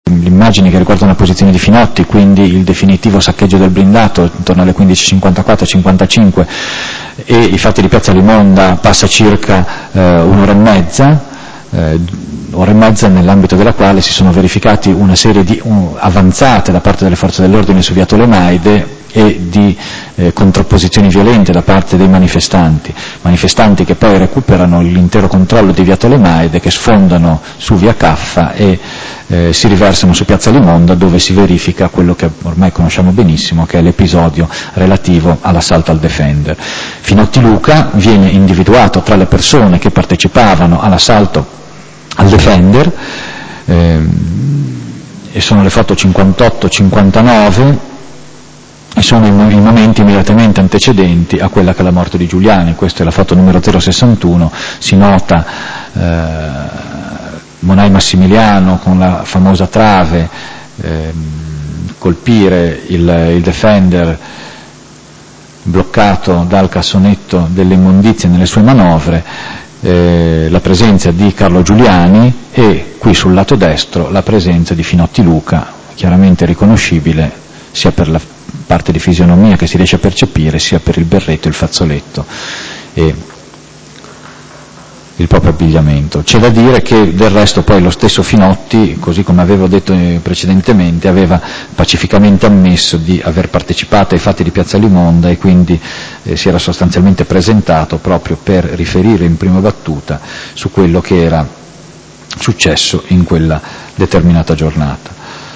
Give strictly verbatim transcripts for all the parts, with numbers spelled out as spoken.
le immagini che riguardano la posizione di Finotti, quindi il definitivo saccheggio del blindato intorno alle quindici e cinquantaquattro cinquantacinque, e i fatti di Piazza Limonda passa circa eh, un'ora e mezza, eh, ora e mezza nell'ambito della quale si sono verificati una serie di uh, avanzate da parte delle forze dell'ordine su via Tolemaide e di eh, contrapposizioni violente da parte dei manifestanti, manifestanti che poi recuperano l'intero controllo di via Tolemaide, che sfondano su via Caffa e eh, si riversano su piazza Limonda, dove si verifica quello che ormai conosciamo benissimo, che è l'episodio relativo all'assalto al Defender. Finotti Luca viene individuato tra le persone che partecipavano all'assalto al Defender, ehm, e sono le foto cinquantotto cinquantanove, e sono i momenti immediatamente antecedenti a quella che è la morte di Giuliani. Questa è la foto numero zero sessantuno, si nota eh, Monai Massimiliano con la famosa trave eh, colpire il, il Defender bloccato dal cassonetto delle immondizie nelle sue manovre, eh, la presenza di Carlo Giuliani e qui sul lato destro la presenza di Finotti Luca, chiaramente riconoscibile sia per la parte di fisionomia che si riesce a percepire, sia per il berretto, il fazzoletto e il proprio abbigliamento. C'è da dire che del resto poi lo stesso Finotti, così come avevo detto precedentemente, aveva pacificamente ammesso di aver partecipato ai fatti di Piazza Limonda e quindi eh, si era sostanzialmente presentato proprio per riferire in prima battuta su quello che era successo in quella determinata giornata.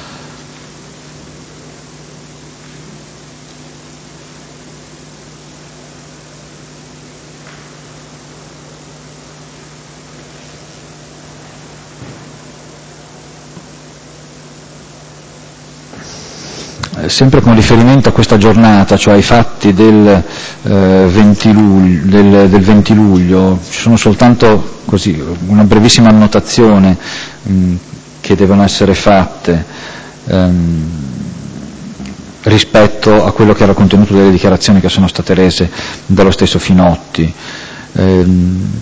Sempre con riferimento a questa giornata, cioè ai fatti del, eh, venti luglio, del, del venti luglio, ci sono soltanto così una brevissima annotazione mh, che devono essere fatte ehm, rispetto a quello che era il contenuto delle dichiarazioni che sono state rese dallo stesso Finotti. Ehm,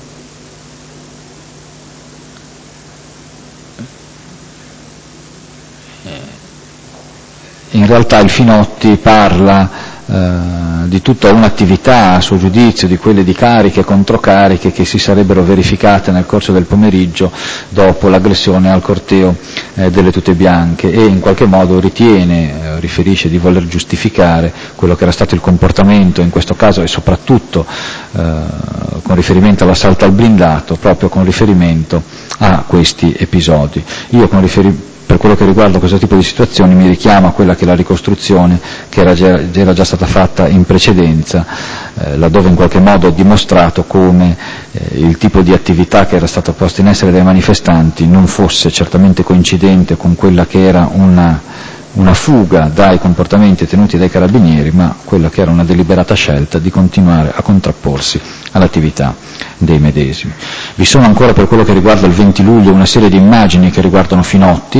In realtà il Finotti parla eh, di tutta un'attività, a suo giudizio, di quelle di cariche e controcariche che si sarebbero verificate nel corso del pomeriggio dopo l'aggressione al corteo eh, delle tute bianche, e in qualche modo ritiene, eh, riferisce di voler giustificare quello che era stato il comportamento in questo caso, e soprattutto eh, con riferimento all'assalto al blindato, proprio con riferimento a questi episodi. Io con riferimento Per quello che riguarda questo tipo di situazioni mi richiamo a quella che è la ricostruzione che era già, era già stata fatta in precedenza, eh, laddove in qualche modo ho dimostrato come eh, il tipo di attività che era stata posta in essere dai manifestanti non fosse certamente coincidente con quella che era una, una fuga dai comportamenti tenuti dai carabinieri, ma quella che era una deliberata scelta di continuare a contrapporsi all'attività dei medesimi. Vi sono ancora, per quello che riguarda il venti luglio, una serie di immagini che riguardano Finotti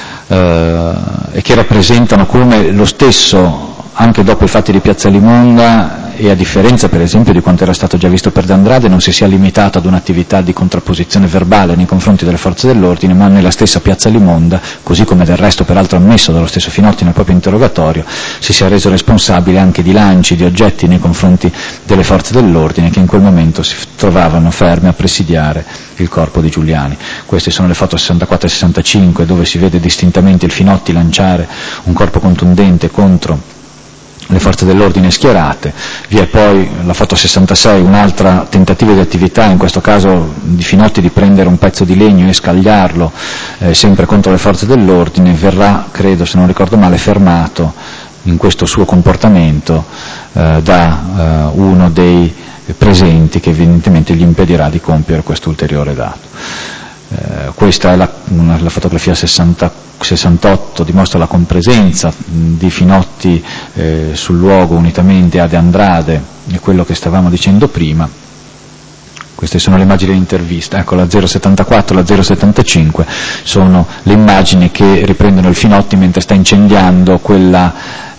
eh, e che rappresentano come lo stesso, anche dopo i fatti di Piazza Limonda, e a differenza per esempio di quanto era stato già visto per De Andrade, non si sia limitato ad un'attività di contrapposizione verbale nei confronti delle forze dell'ordine, ma nella stessa Piazza Limonda, così come del resto peraltro ammesso dallo stesso Finotti nel proprio interrogatorio, si sia reso responsabile anche di lanci di oggetti nei confronti delle forze dell'ordine che in quel momento si trovavano ferme a presidiare il corpo di Giuliani. Queste sono le foto sessantaquattro e sessantacinque, dove si vede distintamente il Finotti lanciare un corpo contundente contro le forze dell'ordine schierate. Vi è poi la foto sessantasei, un'altra tentativo di attività, in questo caso di Finotti, di prendere un pezzo di legno e scagliarlo eh, sempre contro le forze dell'ordine. Verrà, credo, se non ricordo male, fermato in questo suo comportamento eh, da eh, uno dei presenti, che evidentemente gli impedirà di compiere questo ulteriore dato. Eh, questa è la, una, la fotografia sessanta, sessantotto, dimostra la compresenza mh, di Finotti eh, sul luogo unitamente a De Andrade, e quello che stavamo dicendo prima. Queste sono le immagini dell'intervista. Ecco, la zero settantaquattro e la zero settantacinque sono le immagini che riprendono il Finotti mentre sta incendiando quella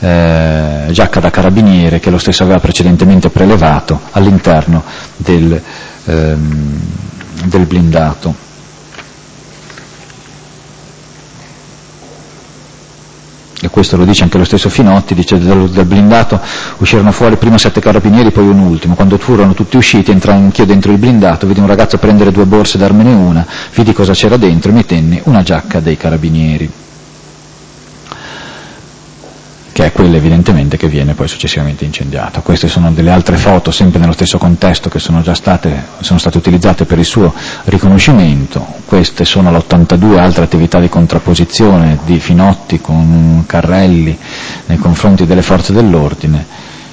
eh, giacca da carabiniere che lo stesso aveva precedentemente prelevato all'interno del, ehm, del blindato. e questo lo dice anche lo stesso Finotti, dice dal, dal blindato uscirono fuori prima sette carabinieri, poi un ultimo, quando furono tutti usciti entrai anch'io dentro il blindato, vidi un ragazzo prendere due borse e darmene una, vidi cosa c'era dentro e mi tenni una giacca dei carabinieri, che è quella evidentemente che viene poi successivamente incendiata. Queste sono delle altre foto, sempre nello stesso contesto, che sono già state, sono state utilizzate per il suo riconoscimento. Queste sono l'ottantadue altre attività di contrapposizione di Finotti con Carrelli nei confronti delle forze dell'ordine,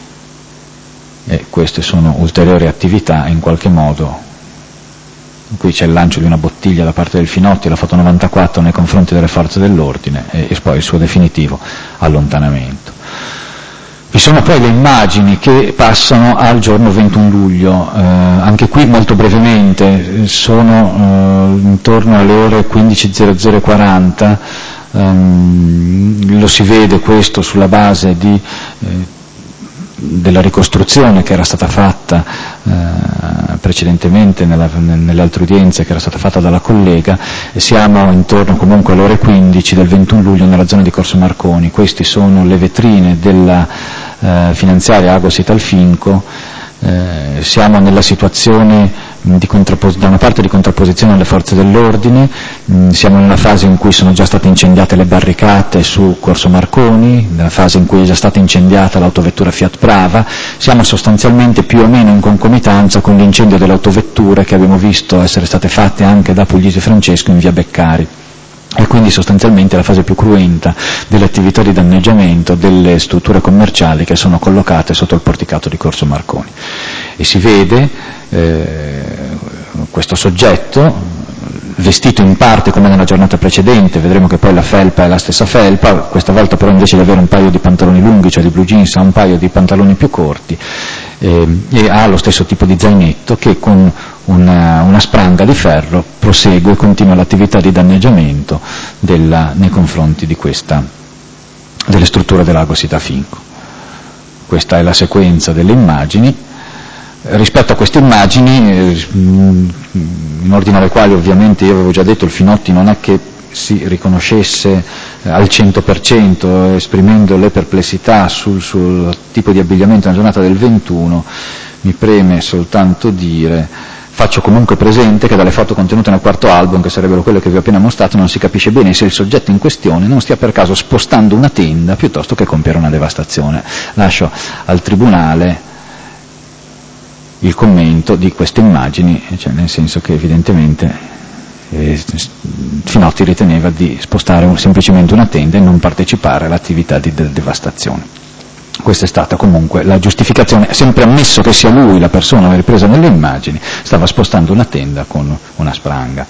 e queste sono ulteriori attività in qualche modo. Qui c'è il lancio di una bottiglia da parte del Finotti, la foto novantaquattro nei confronti delle forze dell'ordine, e, e poi il suo definitivo allontanamento. Vi sono poi le immagini che passano al giorno ventuno luglio, eh, anche qui molto brevemente, sono eh, intorno alle ore quindici e zero zero quaranta, ehm, lo si vede questo sulla base di eh, della ricostruzione che era stata fatta eh, precedentemente nella, nelle altre udienze, che era stata fatta dalla collega, e siamo intorno comunque alle ore quindici del ventuno luglio nella zona di Corso Marconi. Queste sono le vetrine della eh, finanziaria Agos Italfinco. Eh, siamo nella situazione di da una parte di contrapposizione alle forze dell'ordine, mh, siamo nella fase in cui sono già state incendiate le barricate su Corso Marconi, nella fase in cui è già stata incendiata l'autovettura Fiat Brava, siamo sostanzialmente più o meno in concomitanza con l'incendio delle autovetture che abbiamo visto essere state fatte anche da Puglisi Francesco in via Beccari. E quindi sostanzialmente la fase più cruenta delle attività di danneggiamento delle strutture commerciali che sono collocate sotto il porticato di Corso Marconi. E si vede eh, questo soggetto vestito in parte come nella giornata precedente, vedremo che poi la felpa è la stessa felpa, questa volta però invece di avere un paio di pantaloni lunghi, cioè di blue jeans, ha un paio di pantaloni più corti, eh, e ha lo stesso tipo di zainetto che con una, una spranga di ferro prosegue e continua l'attività di danneggiamento della, nei confronti di questa, delle strutture dell'Agos Italfinco. Questa è la sequenza delle immagini. Rispetto a queste immagini, in ordine alle quali ovviamente io avevo già detto il Finotti non è che si riconoscesse al cento per cento, esprimendo le perplessità sul, sul tipo di abbigliamento nella giornata del ventuno, mi preme soltanto dire, faccio comunque presente che dalle foto contenute nel quarto album, che sarebbero quelle che vi ho appena mostrato, non si capisce bene se il soggetto in questione non stia per caso spostando una tenda piuttosto che compiere una devastazione. Lascio al Tribunale il commento di queste immagini, cioè nel senso che evidentemente eh, Finotti riteneva di spostare un, semplicemente una tenda e non partecipare all'attività di de- devastazione. Questa è stata comunque la giustificazione, sempre ammesso che sia lui la persona ripresa nelle immagini, stava spostando una tenda con una spranga.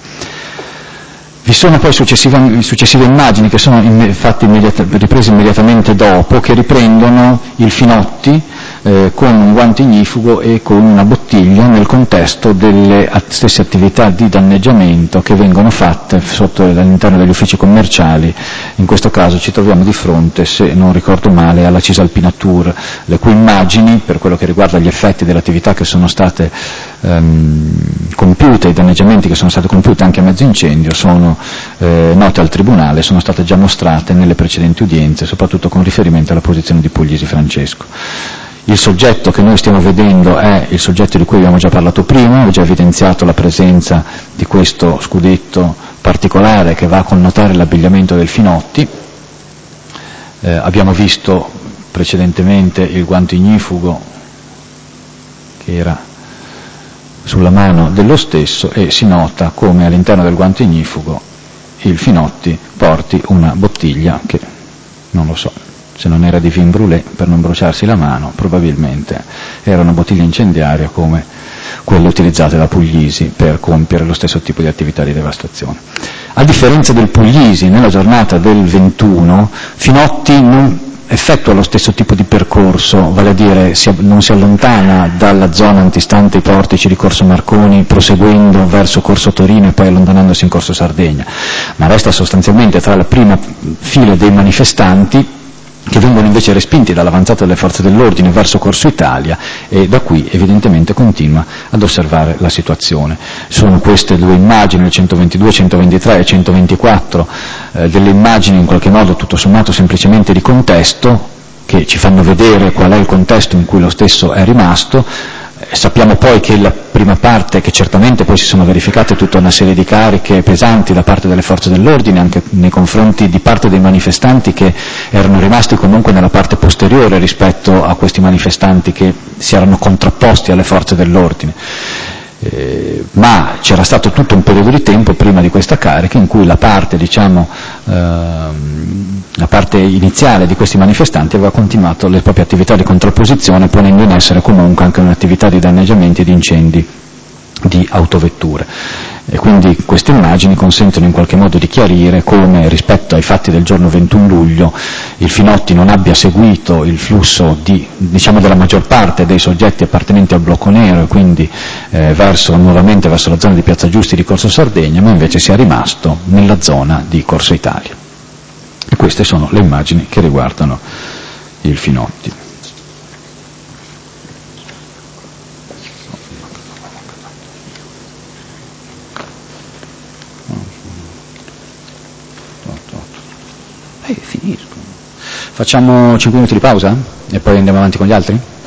Vi sono poi successive, successive immagini che sono infatti immediata, riprese immediatamente dopo, che riprendono il Finotti eh, con un guanto ignifugo e con una bottiglia nel contesto delle stesse attività di danneggiamento che vengono fatte sotto, all'interno degli uffici commerciali. In questo caso ci troviamo di fronte, se non ricordo male, alla Cisalpina Tour, le cui immagini, per quello che riguarda gli effetti delle attività che sono state ehm, compiute, i danneggiamenti che sono stati compiuti anche a mezzo incendio, sono eh, note al Tribunale, sono state già mostrate nelle precedenti udienze, soprattutto con riferimento alla posizione di Puglisi Francesco. Il soggetto che noi stiamo vedendo è il soggetto di cui abbiamo già parlato prima, ho già evidenziato la presenza di questo scudetto particolare che va a connotare l'abbigliamento del Finotti. Eh, abbiamo visto precedentemente il guanto ignifugo che era sulla mano dello stesso, e si nota come all'interno del guanto ignifugo il Finotti porti una bottiglia che, non lo so, se non era di vin brûlé per non bruciarsi la mano, probabilmente era una bottiglia incendiaria come quelle utilizzate da Puglisi per compiere lo stesso tipo di attività di devastazione. A differenza del Puglisi, nella giornata del ventuno, Finotti non effettua lo stesso tipo di percorso, vale a dire si, non si allontana dalla zona antistante i portici di Corso Marconi proseguendo verso Corso Torino e poi allontanandosi in Corso Sardegna, ma resta sostanzialmente tra la prima fila dei manifestanti che vengono invece respinti dall'avanzata delle forze dell'ordine verso Corso Italia, e da qui evidentemente continua ad osservare la situazione. Sono queste due immagini, il centoventidue, centoventitré e centoventiquattro, eh, delle immagini in qualche modo tutto sommato semplicemente di contesto, che ci fanno vedere qual è il contesto in cui lo stesso è rimasto. Eh, sappiamo poi che la prima parte, che certamente poi si sono verificate tutta una serie di cariche pesanti da parte delle forze dell'ordine, anche nei confronti di parte dei manifestanti che erano rimasti comunque nella parte posteriore rispetto a questi manifestanti che si erano contrapposti alle forze dell'ordine. Eh, ma c'era stato tutto un periodo di tempo prima di questa carica in cui la parte, diciamo, ehm, la parte iniziale di questi manifestanti aveva continuato le proprie attività di contrapposizione, ponendo in essere comunque anche un'attività di danneggiamenti e di incendi di autovetture. E quindi queste immagini consentono in qualche modo di chiarire come, rispetto ai fatti del giorno ventuno luglio, il Finotti non abbia seguito il flusso di, diciamo, della maggior parte dei soggetti appartenenti al blocco nero, e quindi eh, verso, nuovamente verso la zona di Piazza Giusti di Corso Sardegna, ma invece sia rimasto nella zona di Corso Italia. E queste sono le immagini che riguardano il Finotti. Eh, finisco. Facciamo cinque minuti di pausa e poi andiamo avanti con gli altri?